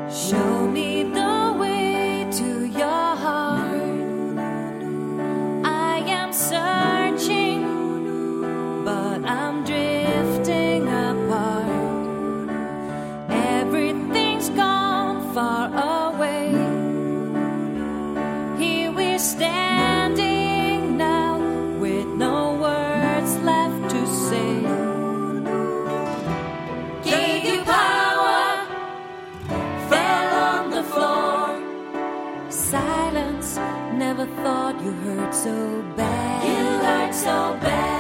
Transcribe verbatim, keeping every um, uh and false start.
Show me the way to your heart. I am searching, but I'm drifting apart. Everything's gone far away. Here we're standing now with no words left to say. Gave you power, fell on the floor. Silence, never thought you hurt so bad. You hurt so bad.